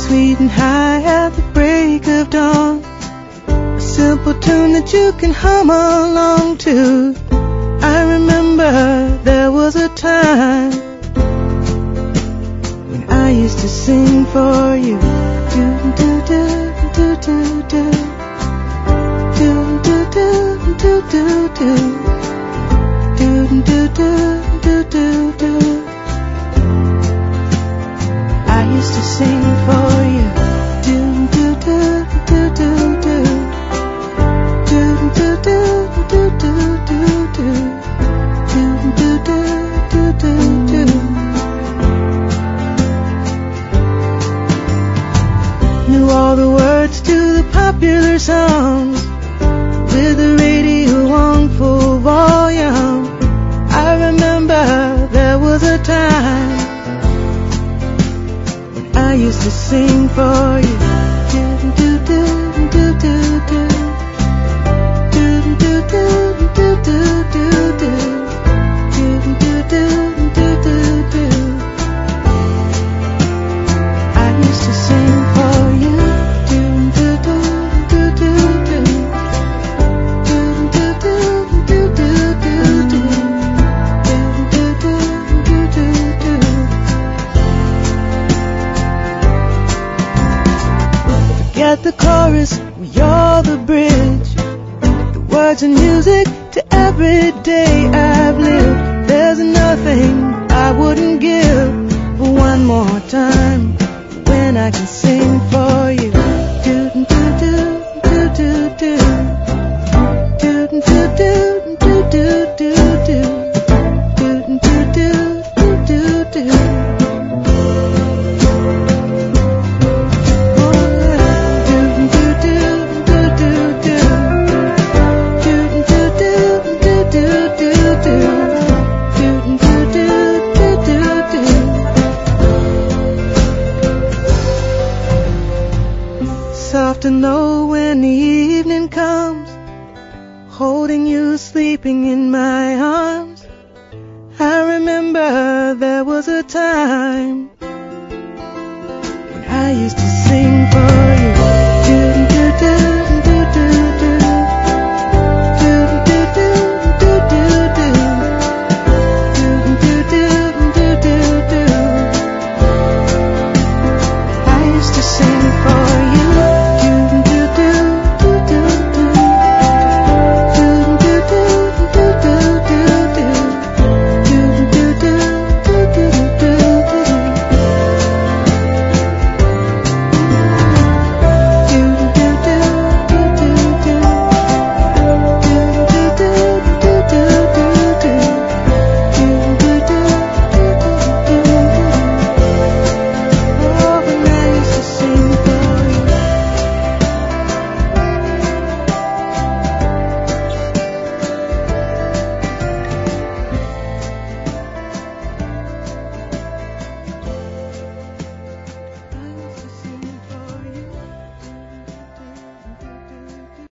sweet and high at the break of dawn. A simple tune that you can hum along to. I remember there was a time when I used to sing for you. Do do do do do do do do do do do do do do do do. I used to sing for you. Do do do do do do do do do do do do do do do do do. Knew all the words to the popular songs with the radio on full volume. I remember there was a time when I used to sing for you. Do do do do do do do do do do do do do do do do do do. I used to sing for you. Do do do do do do do do do do do do do do do do do. Forget the chorus, we are the bridge. The words and music to every day I've lived. There's nothing I wouldn't give for one more time when I can sing for you. Do do do do do do do do do do do do do do do do do. Soft to know when the evening comes, holding you sleeping in my arms. I remember there was a time when I used to sing